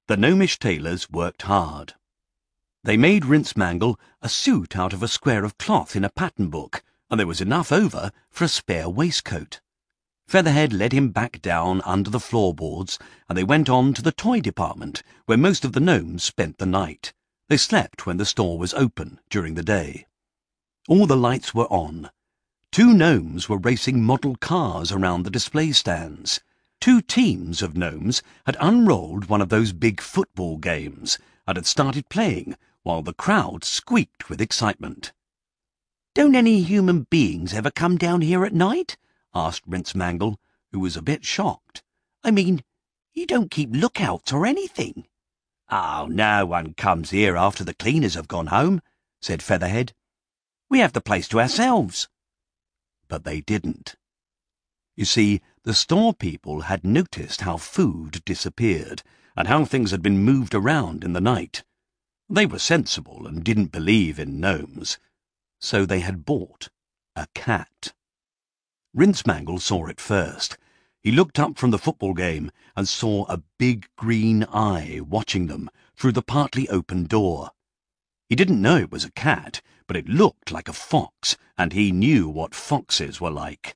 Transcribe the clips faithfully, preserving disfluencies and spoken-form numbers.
The gnomish tailors worked hard. They made Rincemangle a suit out of a square of cloth in a pattern book, and there was enough over for a spare waistcoat. Featherhead led him back down under the floorboards, and they went on to the toy department, where most of the gnomes spent the night. They slept when the store was open during the day. All the lights were on. Two gnomes were racing model cars around the display stands. Two teams of gnomes had unrolled one of those big football games and had started playing while the crowd squeaked with excitement. "Don't any human beings ever come down here at night?" asked Rincemangle, who was a bit shocked. "I mean, you don't keep lookouts or anything." "Oh, no one comes here after the cleaners have gone home," said Featherhead. "We have the place to ourselves." But they didn't. You see, the store people had noticed how food disappeared and how things had been moved around in the night. They were sensible and didn't believe in gnomes, so they had bought a cat. Rincemangle saw it first. He looked up from the football game and saw a big green eye watching them through the partly open door. He didn't know it was a cat, but it looked like a fox, and he knew what foxes were like.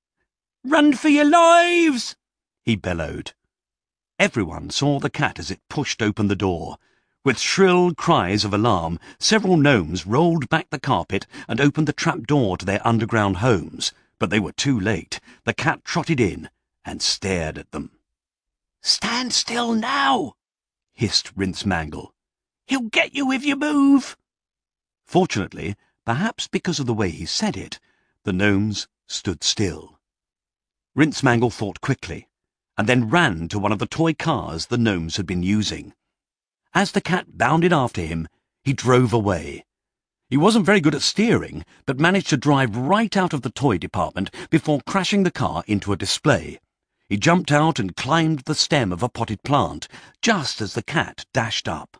"Run for your lives!" he bellowed. Everyone saw the cat as it pushed open the door. With shrill cries of alarm, several gnomes rolled back the carpet and opened the trap door to their underground homes, but they were too late. The cat trotted in and stared at them. "Stand still now!" hissed Rincemangle. "He'll get you if you move!" Fortunately, perhaps because of the way he said it, the gnomes stood still. Rincemangle thought quickly, and then ran to one of the toy cars the gnomes had been using. As the cat bounded after him, he drove away. He wasn't very good at steering, but managed to drive right out of the toy department before crashing the car into a display. He jumped out and climbed the stem of a potted plant, just as the cat dashed up.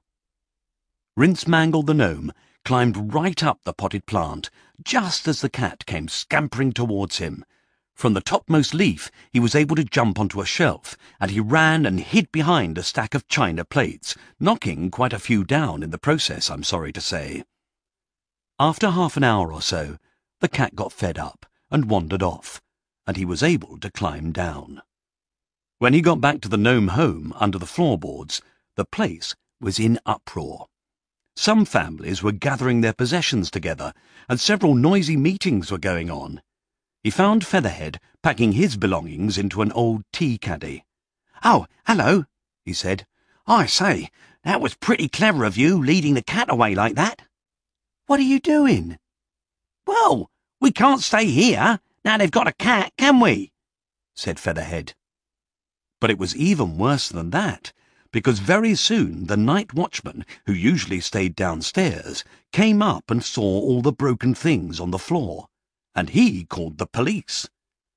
Rincemangle the gnome climbed right up the potted plant, just as the cat came scampering towards him. From the topmost leaf he was able to jump onto a shelf, and he ran and hid behind a stack of china plates, knocking quite a few down in the process, I'm sorry to say. After half an hour or so, the cat got fed up and wandered off, and he was able to climb down. When he got back to the gnome home under the floorboards, the place was in uproar. Some families were gathering their possessions together, and several noisy meetings were going on. He found Featherhead packing his belongings into an old tea caddy. "Oh, hello," he said. "I say, that was pretty clever of you, leading the cat away like that." "What are you doing?" "Well, we can't stay here, now they've got a cat, can we?" said Featherhead. But it was even worse than that, because very soon the night watchman, who usually stayed downstairs, came up and saw all the broken things on the floor, and he called the police.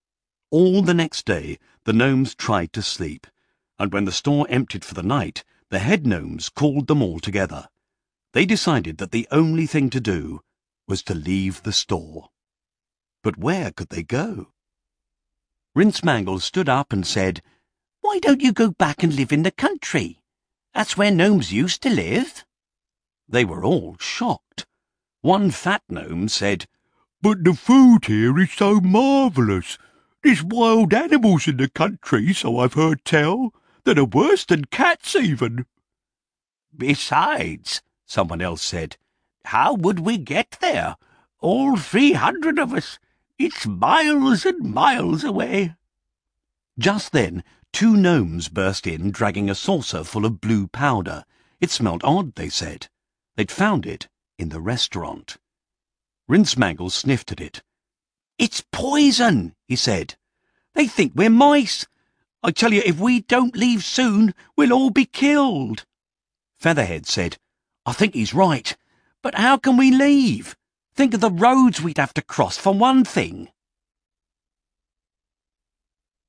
All the next day the gnomes tried to sleep, and when the store emptied for the night, the head gnomes called them all together. They decided that the only thing to do was to leave the store. But where could they go? Rincemangle stood up and said, "Why don't you go back and live in the country? That's where gnomes used to live." They were all shocked. One fat gnome said, "But the food here is so marvellous. There's wild animals in the country, so I've heard tell, that are worse than cats even." "Besides," someone else said, "how would we get there? All three hundred of us. It's miles and miles away." Just then, two gnomes burst in, dragging a saucer full of blue powder. It smelt odd, they said. They'd found it in the restaurant. Rincemangle sniffed at it. "It's poison," he said. "They think we're mice. I tell you, if we don't leave soon, we'll all be killed." Featherhead said, "I think he's right. But how can we leave? Think of the roads we'd have to cross, for one thing."